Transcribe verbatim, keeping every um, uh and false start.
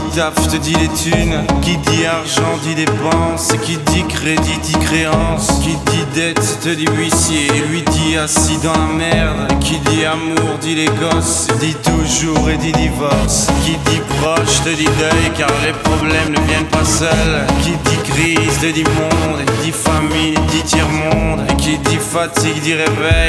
taf te dit les thunes, qui dit argent dit dépense, qui dit crédit dit créance, qui dit dette te dit huissier, lui dit assis dans la merde, qui dit amour dit les gosses, dit toujours et dit divorce, qui dit proche te dit deuil car les problèmes ne viennent pas seuls, qui dit crise te dit monde, dit famille dit tiers-monde, qui dit fatigue dit réveil,